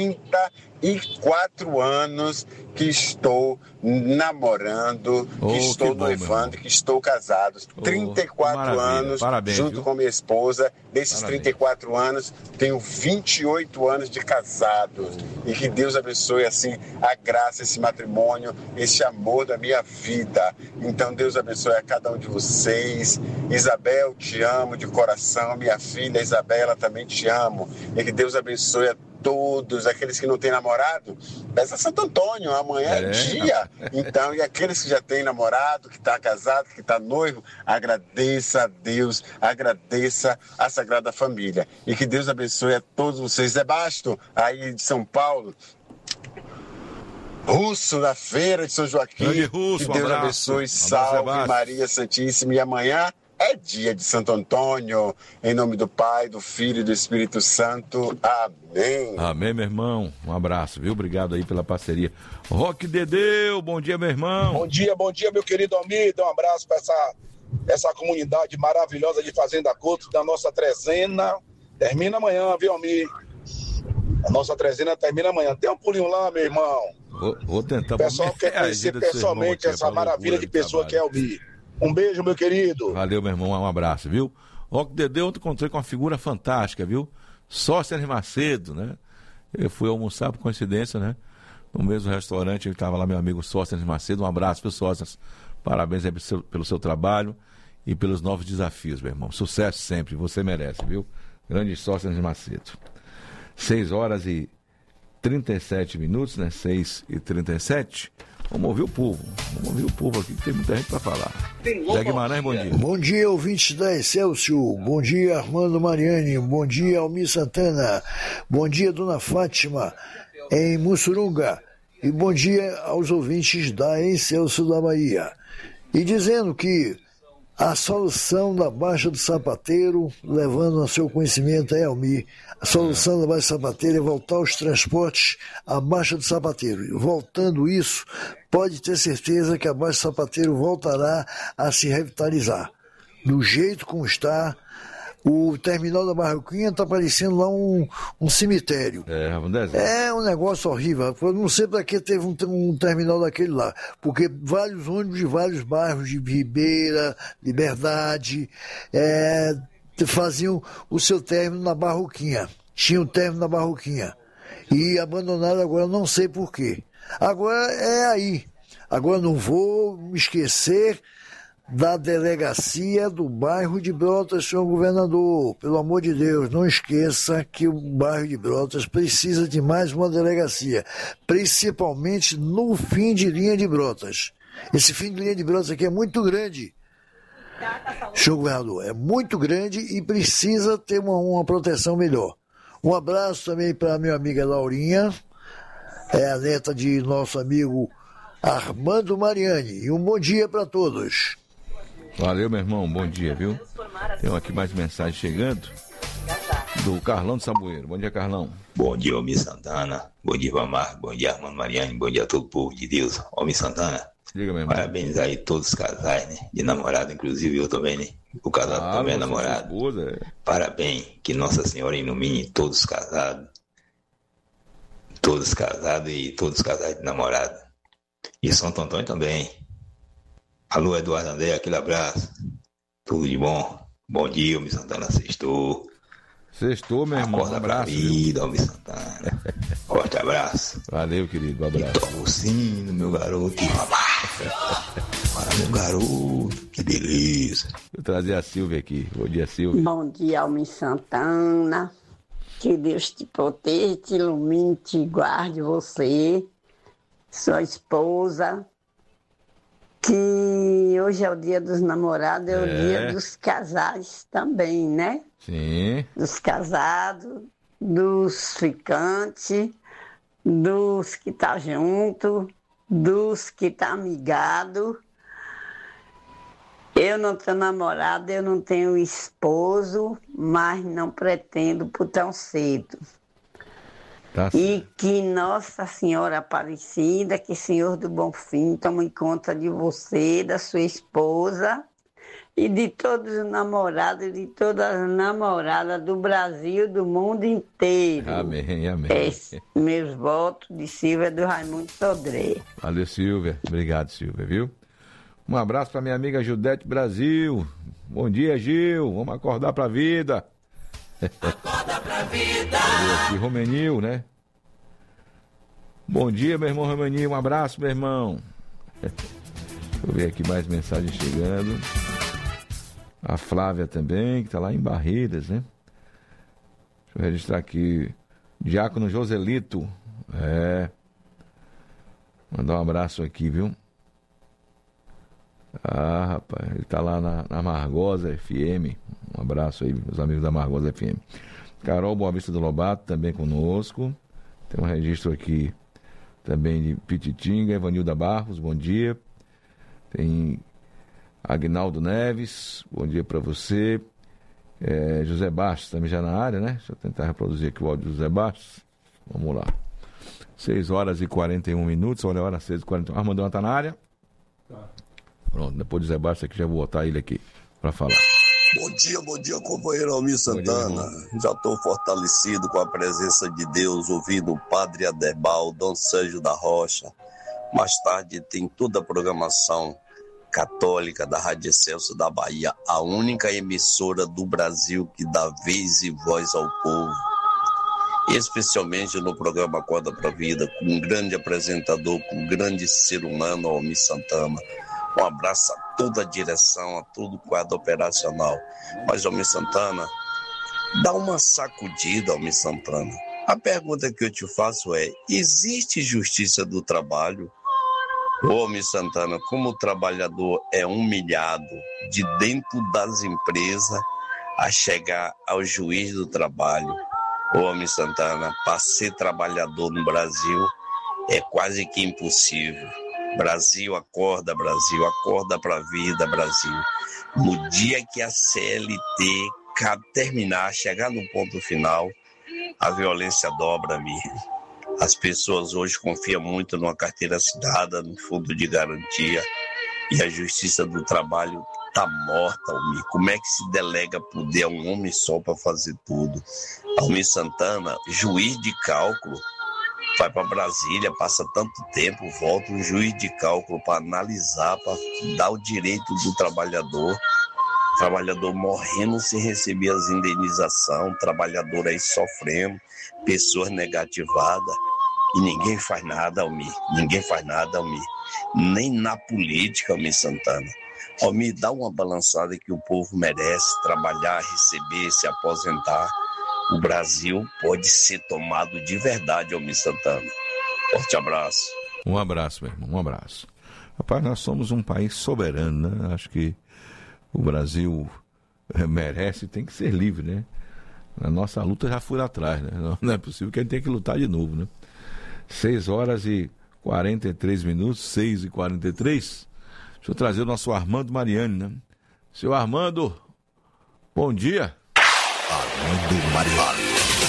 G: 34 anos que estou namorando, que estou noivando, que estou casado. 34 anos,
V: parabéns,
G: junto
V: viu?
G: com minha esposa. Desses 34 anos, tenho 28 anos de casado. E que Deus abençoe, assim, a graça, esse matrimônio, esse amor da minha vida. Então, Deus abençoe a cada um de vocês. Isabel, te amo de coração. Minha filha Isabela, também te amo. E que Deus abençoe a todos aqueles que não têm namorado. Peça Santo Antônio, amanhã é dia. Então, e aqueles que já têm namorado, que está casado, que está noivo, agradeça a Deus, agradeça a Sagrada Família. E que Deus abençoe a todos vocês. Zé Basto, aí de São Paulo, Russo, na feira de São Joaquim.
V: Russo,
G: que Deus abençoe, salve Maria Santíssima. E amanhã é dia de Santo Antônio. Em nome do Pai, do Filho e do Espírito Santo. Amém.
V: Amém, meu irmão. Um abraço, viu? Obrigado aí pela parceria. Roque Dedeu, bom dia, meu irmão.
H: Bom dia, meu querido Almir. Um abraço para essa comunidade maravilhosa de Fazenda Couto, da nossa trezena. Termina amanhã, viu, Almir? A nossa trezena termina amanhã. Tem um pulinho lá, meu irmão.
V: Vou tentar.
H: O pessoal quer conhecer pessoalmente essa maravilha de pessoa que é Almir. Um beijo, meu querido.
V: Valeu, meu irmão. Um abraço, viu? Roque Dedeu, ontem encontrei com uma figura fantástica, viu? Sóstenes Macedo, né? Eu fui almoçar por coincidência, né? No mesmo restaurante, estava lá meu amigo Sóstenes Macedo. Um abraço, pessoal. Sóstenes. Parabéns aí pelo seu trabalho e pelos novos desafios, meu irmão. Sucesso sempre, você merece, viu? Grande Sóstenes Macedo. 6 horas e 37 minutos, né? 6h37. Vamos ouvir o povo. Vamos ouvir o povo aqui, que tem muita gente para falar. Zé Guimarães, bom dia.
L: Bom dia, ouvintes da Excelsior. Bom dia, Armando Mariani. Bom dia, Almir Santana. Bom dia, Dona Fátima, em Mussurunga. E bom dia aos ouvintes da Excelsior da Bahia. E dizendo que A solução da Baixa do Sapateiro, levando ao seu conhecimento aí, Almir, a solução da Baixa do Sapateiro é voltar os transportes à Baixa do Sapateiro. E voltando isso, pode ter certeza que a Baixa do Sapateiro voltará a se revitalizar. Do jeito como está, o terminal da Barroquinha está parecendo lá um cemitério. É um negócio horrível. Eu não sei para que teve um terminal daquele lá. Porque vários ônibus de vários bairros, de Ribeira, Liberdade, faziam o seu término na Barroquinha. Tinham término na Barroquinha. E abandonaram agora, não sei por quê. Agora é aí. Agora não vou me esquecer da delegacia do bairro de Brotas, senhor governador. Pelo amor de Deus, não esqueça que o bairro de Brotas precisa de mais uma delegacia, principalmente no fim de linha de Brotas. Esse fim de linha de Brotas aqui é muito grande, senhor governador, é muito grande e precisa ter uma proteção melhor. Um abraço também para minha amiga Laurinha, é a neta de nosso amigo Armando Mariani, e um bom dia para todos.
V: Valeu, meu irmão, bom dia, viu? Tem aqui mais mensagem chegando do Carlão de Saboeiro. Bom dia, Carlão.
I: Bom dia, Almir Santana. Bom dia, Vamar. Bom dia, Armando Mariani. Bom dia a todo o povo de Deus. Almir Santana.
V: Diga, meu irmão.
I: Parabéns aí a todos os casais, né? De namorado, inclusive eu também, né? O casado também é namorado. Parabéns. Que Nossa Senhora ilumine todos os casados. Todos os casados e todos os casais de namorado. E Santo Antônio também. Alô, Eduardo André, aquele abraço. Tudo de bom. Bom dia, Almir Santana. Sextou.
V: Sextou, meu irmão.
I: Acorda pra vida, Almir Santana. Forte abraço.
V: Valeu, querido. Um abraço.
I: Toca o sino, meu garoto. Para, meu garoto. Que beleza.
V: Vou trazer a Silvia aqui. Bom dia, Silvia.
K: Bom dia, Almir Santana. Que Deus te proteja, te ilumine, te guarde você, sua esposa. Que hoje é o dia dos namorados, é o dia dos casais também, né?
V: Sim.
K: Dos casados, dos ficantes, dos que tá junto, dos que tá amigado. Eu não tenho namorado, eu não tenho esposo, mas não pretendo por tão cedo. E que Nossa Senhora Aparecida, que Senhor do Bom Fim, tome conta de você, da sua esposa e de todos os namorados e de todas as namoradas do Brasil, do mundo inteiro.
V: Amém, amém.
K: Meus votos de Silvia do Raimundo Sodré.
V: Valeu, Silvia. Obrigado, Silvia, viu? Um abraço para minha amiga Judete Brasil. Bom dia, Gil. Vamos acordar pra vida.
C: Acorda pra vida.
V: Aqui, Romenil, né? Bom dia, meu irmão Romenil. Um abraço, meu irmão. Deixa eu ver aqui mais mensagens chegando. A Flávia também, que tá lá em Barreiras, né? Deixa eu registrar aqui. Diácono Joselito. Mandar um abraço aqui, viu? Ah, rapaz, ele tá lá na Margosa FM. Um abraço aí, meus amigos da Margosa FM. Carol Boa Vista do Lobato também conosco. Tem um registro aqui também de Pititinga, Evanilda Barros, bom dia. Tem Agnaldo Neves, bom dia para você. José Bastos também já na área, né? Deixa eu tentar reproduzir aqui o áudio do José Bastos. Vamos lá. 6 horas e 41 minutos, olha a hora 6h41. Armandão tá na área? Tá. Pronto, depois do Zé Bastos aqui, já vou botar ele aqui para falar.
M: Bom dia, companheiro Almir Santana. Já estou fortalecido com a presença de Deus, ouvindo o Padre Aderbal, Dom Sérgio da Rocha. Mais tarde tem toda a programação católica da Rádio Excelsior da Bahia, a única emissora do Brasil que dá vez e voz ao povo. Especialmente no programa Acorda pra Vida, com um grande apresentador, com um grande ser humano, Almir Santana. Um abraço a toda a direção, a todo o quadro operacional. Mas, Almir Santana, dá uma sacudida, Almir Santana. A pergunta que eu te faço é, existe justiça do trabalho? Ô, Almir Santana, como o trabalhador é humilhado de dentro das empresas a chegar ao juiz do trabalho. Ô, Almir Santana, para ser trabalhador no Brasil é quase que impossível. Brasil, acorda pra vida, Brasil. No dia que a CLT terminar, chegar no ponto final, a violência dobra-me. As pessoas hoje confiam muito numa carteira assinada, no fundo de garantia, e a justiça do trabalho está morta, Almir. Como é que se delega poder a um homem só para fazer tudo? Almir Santana, juiz de cálculo, vai para Brasília, passa tanto tempo, volta um juiz de cálculo para analisar, para dar o direito do trabalhador morrendo sem receber as indenizações, trabalhador aí sofrendo, pessoas negativadas, e ninguém faz nada, Almir, nem na política, Almir Santana. Almir, dá uma balançada que o povo merece, trabalhar, receber, se aposentar. O Brasil pode ser tomado de verdade, Almir Santana. Forte abraço.
V: Um abraço, meu irmão, um abraço. Rapaz, nós somos um país soberano, né? Acho que o Brasil merece e tem que ser livre, né? A nossa luta já foi lá atrás, né? Não é possível que a gente tenha que lutar de novo, né? 6h43, 6h43. Deixa eu trazer o nosso Armando Mariani, né? Seu Armando, bom dia.
J: Armando Mariani.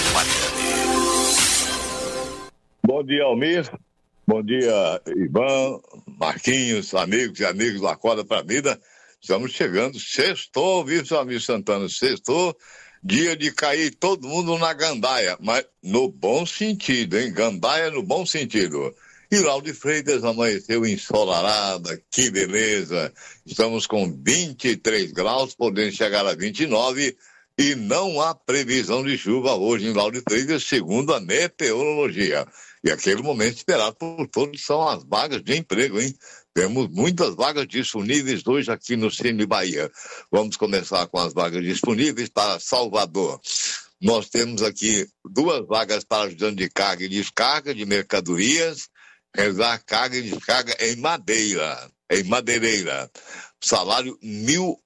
Q: Bom dia, Almir. Bom dia, Ivan, Marquinhos, amigos e amigos da Acorda pra Vida. Estamos chegando, sextou, viu, seu Almir Santana? Sextou, dia de cair todo mundo na gandaia, mas no bom sentido, hein? Gandaia no bom sentido. E Lauro de Freitas amanheceu ensolarada, que beleza. Estamos com 23 graus, podendo chegar a 29, e não há previsão de chuva hoje em Lauro de Freitas, segundo a meteorologia. E aquele momento esperado por todos são as vagas de emprego, hein? Temos muitas vagas disponíveis hoje aqui no Cine Bahia. Vamos começar com as vagas disponíveis para Salvador. Nós temos aqui 2 vagas para ajudante de carga e descarga de mercadorias, realizar carga e descarga em madeireira. Salário R$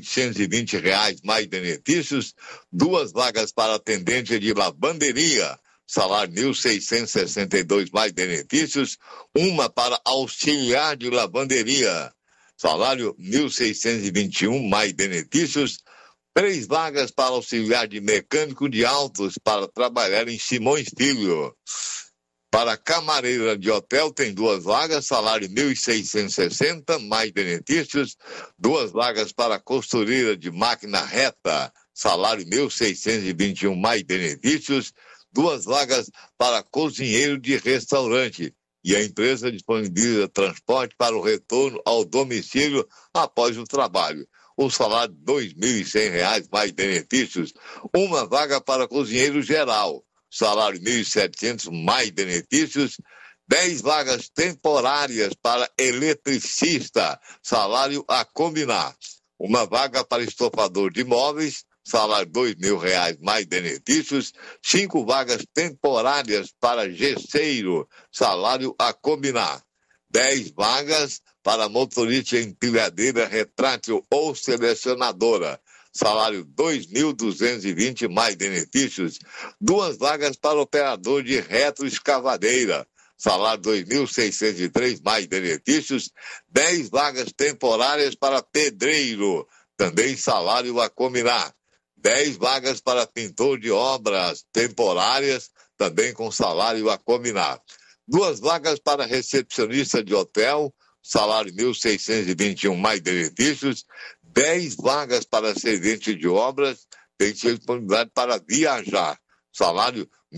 Q: 1.820 mais benefícios. 2 vagas para atendente de lavanderia. Salário R$ 1.662 mais benefícios. 1 para auxiliar de lavanderia. Salário R$ 1.621 mais benefícios. 3 vagas para auxiliar de mecânico de autos para trabalhar em Simões Filho. Para camareira de hotel tem 2 vagas, salário R$ 1.660 mais benefícios. 2 vagas para costureira de máquina reta, salário R$ 1.621 mais benefícios. 2 vagas para cozinheiro de restaurante. E a empresa disponibiliza transporte para o retorno ao domicílio após o trabalho. O salário R$ 2.100 mais benefícios. 1 vaga para cozinheiro geral. Salário R$ 1.700 mais benefícios. 10 vagas temporárias para eletricista. Salário a combinar. 1 vaga para estofador de móveis. Salário R$ 2.000 mais benefícios. 5 vagas temporárias para gesseiro. Salário a combinar. 10 vagas para motorista empilhadeira retrátil ou selecionadora. Salário R$ 2.220 mais benefícios. 2 vagas para operador de retroescavadeira. Salário R$ 2.603 mais benefícios. 10 vagas temporárias para pedreiro. Também salário a combinar. 10 vagas para pintor de obras temporárias, também com salário a combinar. 2 vagas para recepcionista de hotel, salário R$ 1.621 mais benefícios. 10 vagas para servente de obras, tem disponibilidade para viajar, salário R$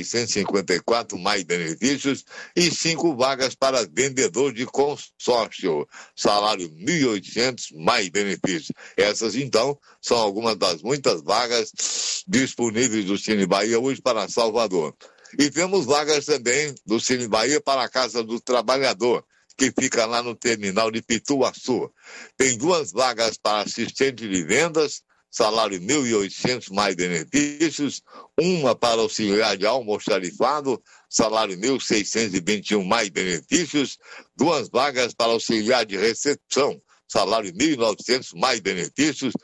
Q: 1.654 mais benefícios. E 5 vagas para vendedor de consórcio, salário R$ 1.800 mais benefícios. Essas, então, são algumas das muitas vagas disponíveis do Cine Bahia hoje para Salvador. E temos vagas também do Cine Bahia para a Casa do Trabalhador, que fica lá no terminal de Pituaçu. Tem 2 vagas para assistente de vendas, salário R$ 1.800 mais benefícios. 1 para auxiliar de almoxarifado, salário R$ 1.621 mais benefícios. 2 vagas para auxiliar de recepção, salário R$ 1.900 mais benefícios.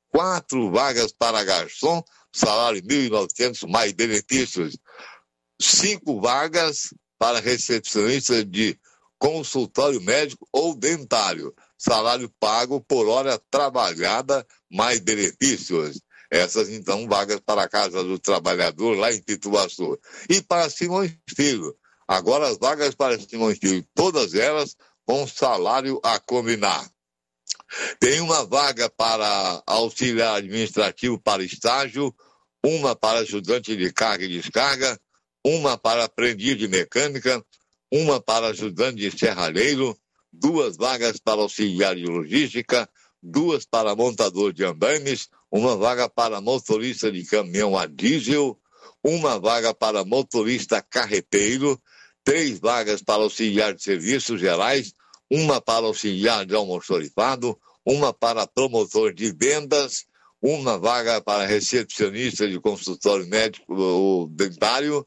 Q: 4 vagas para garçom, salário R$ 1.900 mais benefícios. 5 vagas para recepcionista de consultório médico ou dentário, salário pago por hora trabalhada, mais benefícios. Essas, então, vagas para a Casa do Trabalhador, lá em Pituaçu. E para Simões Filho. Agora as vagas para Simões Filho, todas elas com salário a combinar. Tem uma vaga para auxiliar administrativo para estágio, uma para ajudante de carga e descarga, uma para aprendiz de mecânica, uma para ajudante de serralheiro, 2 vagas para auxiliar de logística, 2 para montador de andaimes, uma vaga para motorista de caminhão a diesel, uma vaga para motorista carreteiro, 3 vagas para auxiliar de serviços gerais, uma para auxiliar de almoxarifado, uma para promotor de vendas, uma vaga para recepcionista de consultório médico ou dentário,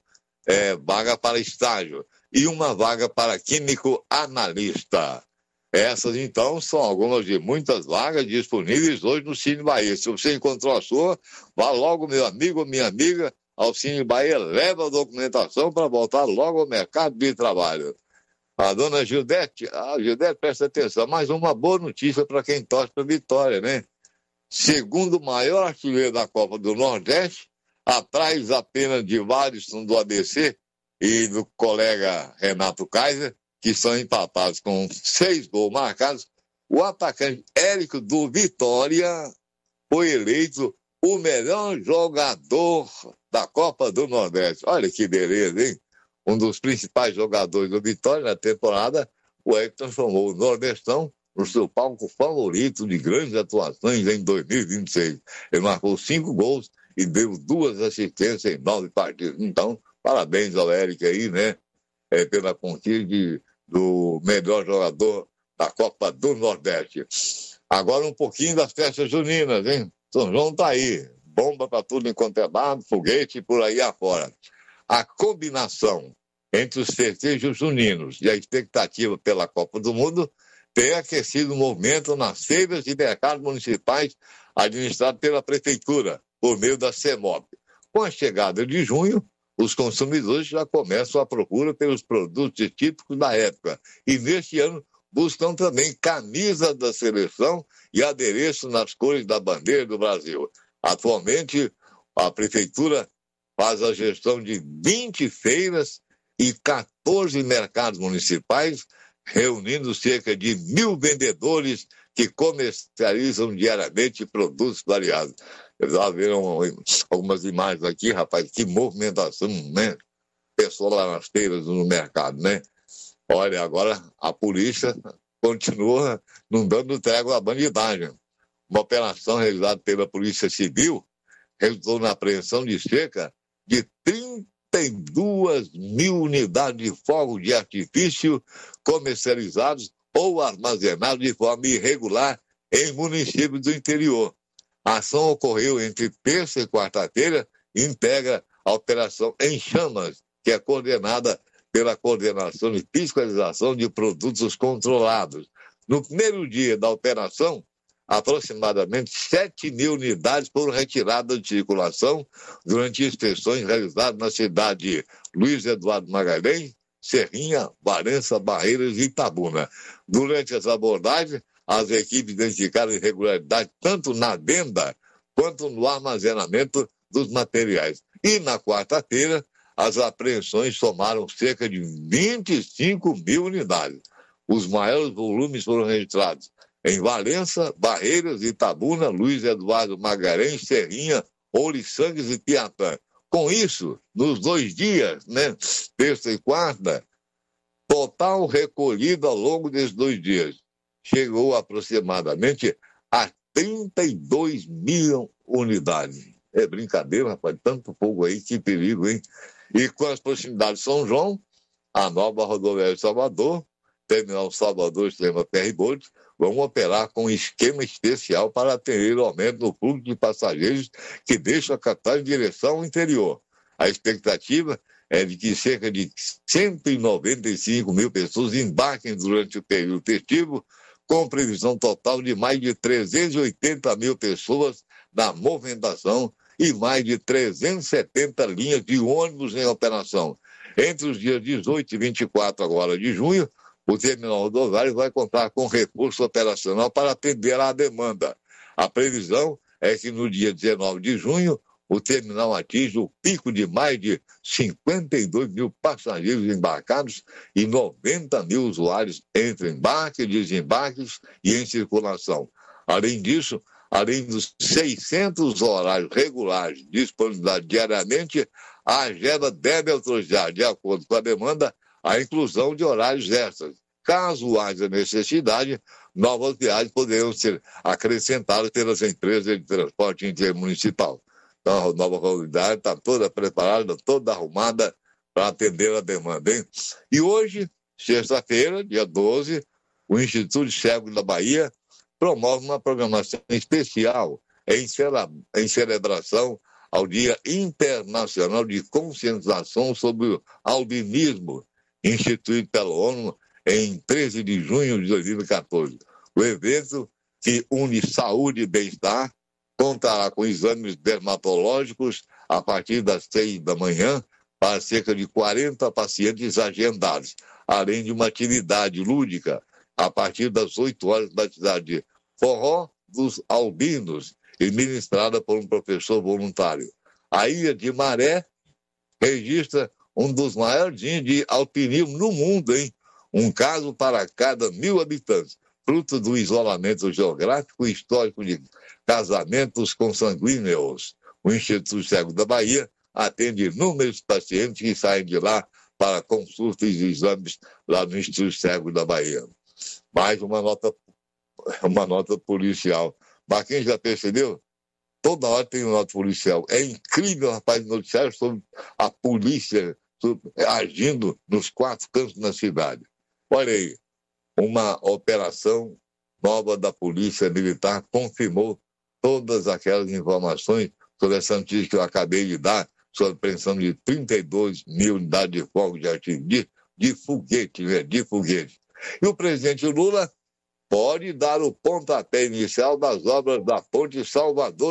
Q: vaga para estágio, e uma vaga para químico analista. Essas, então, são algumas de muitas vagas disponíveis hoje no Cine Bahia. Se você encontrou a sua, vá logo, meu amigo ou minha amiga, ao Cine Bahia, leva a documentação para voltar logo ao mercado de trabalho. A dona Gildete, Gildete, presta atenção, mais uma boa notícia para quem torce para a Vitória, né? Segundo o maior artilheiro da Copa do Nordeste, atrás apenas de Warisson do ABC e do colega Renato Kaiser, que são empatados com 6 gols marcados, o atacante Érico do Vitória foi eleito o melhor jogador da Copa do Nordeste. Olha que beleza, hein? Um dos principais jogadores do Vitória na temporada, o Érico transformou o Nordestão no seu palco favorito de grandes atuações em 2026. Ele marcou 5 gols e deu 2 assistências em 9 partidas. Então, parabéns ao Érico aí, né? Pela conquista do melhor jogador da Copa do Nordeste. Agora um pouquinho das festas juninas, hein? São João tá aí. Bomba para tudo enquanto é lado, foguete por aí afora. A combinação entre os festejos juninos e a expectativa pela Copa do Mundo tem aquecido o movimento nas feiras e mercados municipais administrados pela Prefeitura, por meio da CEMOP. Com a chegada de junho, os consumidores já começam a procura pelos produtos típicos da época. E neste ano buscam também camisa da seleção e adereço nas cores da bandeira do Brasil. Atualmente, a Prefeitura faz a gestão de 20 feiras e 14 mercados municipais, reunindo cerca de 1.000 vendedores que comercializam diariamente produtos variados. Já viram algumas imagens aqui, rapaz, que movimentação, né? Pessoal lá nas feiras, no mercado, né? Olha, agora a polícia continua não dando trégua à bandidagem. Uma operação realizada pela Polícia Civil resultou na apreensão de cerca de 32.000 unidades de fogos de artifício comercializados ou armazenados de forma irregular em municípios do interior. A ação ocorreu entre terça e quarta-feira e integra a Operação Em Chamas, que é coordenada pela Coordenação de Fiscalização de Produtos Controlados. No primeiro dia da operação, aproximadamente 7.000 unidades foram retiradas de circulação durante inspeções realizadas na cidade de Luiz Eduardo Magalhães, Serrinha, Varença, Barreiras e Itabuna. Durante as abordagens, as equipes identificaram irregularidades tanto na venda quanto no armazenamento dos materiais. E na quarta-feira, as apreensões somaram cerca de 25.000 unidades. Os maiores volumes foram registrados em Valença, Barreiras, Itabuna, Luiz Eduardo Magalhães, Serrinha, Ouriçangues e Piatã. Com isso, nos 2 dias, né, terça e quarta, total recolhido ao longo desses 2 dias, chegou aproximadamente a 32.000 unidades. É brincadeira, rapaz, tanto fogo aí, que perigo, hein? E com as proximidades de São João, a nova rodoviária de Salvador, Terminal Salvador, Extrema Ferryboat, vão operar com um esquema especial para atender o aumento no fluxo de passageiros que deixa a capital em direção ao interior. A expectativa é de que cerca de 195.000 pessoas embarquem durante o período festivo, com previsão total de mais de 380.000 pessoas na movimentação e mais de 370 linhas de ônibus em operação. Entre os dias 18 e 24 agora de junho, o terminal rodoviário vai contar com recurso operacional para atender à demanda. A previsão é que no dia 19 de junho, o terminal atinge o pico de mais de 52 mil passageiros embarcados e 90 mil usuários entre embarques, desembarques e em circulação. Além disso, além dos 600 horários regulares disponibilizados diariamente, a agenda deve autorizar, de acordo com a demanda, a inclusão de horários extras. Caso haja necessidade, novas viagens poderão ser acrescentadas pelas empresas de transporte intermunicipal. Então, a nova rodoviária está toda preparada, toda arrumada para atender a demanda, hein? E hoje, sexta-feira, dia 12, o Instituto Cego da Bahia promove uma programação especial em celebração ao Dia Internacional de Conscientização sobre o Albinismo, instituído pela ONU em 13 de junho de 2014. O evento, que une saúde e bem-estar, contará com exames dermatológicos a partir das 6 da manhã para cerca de 40 pacientes agendados, além de uma atividade lúdica a partir das 8 horas da cidade de Forró dos Albinos, e ministrada por um professor voluntário. A Ilha de Maré registra um dos maiores índices de alpinismo no mundo, hein? Um caso para cada 1.000 habitantes, fruto do isolamento geográfico e histórico de casamentos consanguíneos. O Instituto Cego da Bahia atende inúmeros pacientes que saem de lá para consultas e exames lá no Instituto Cego da Bahia. Mais uma nota policial. Mas quem já percebeu? Toda hora tem uma nota policial. É incrível, rapaz, noticiário sobre a polícia agindo nos 4 cantos da cidade. Olha aí, uma operação nova da Polícia Militar confirmou todas aquelas informações sobre essa notícia que eu acabei de dar, sobre a apreensão de 32 mil unidades de fogo de artilharia, de foguete, né? De foguete. E o presidente Lula pode dar o pontapé inicial das obras da Ponte Salvador